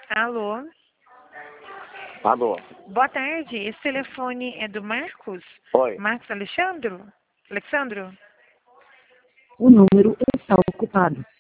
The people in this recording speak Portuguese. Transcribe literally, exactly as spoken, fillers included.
Alô? Alô? Boa tarde. Esse telefone é do Marcos? Oi. Marcos Alexandro? Alexandro? O número está ocupado.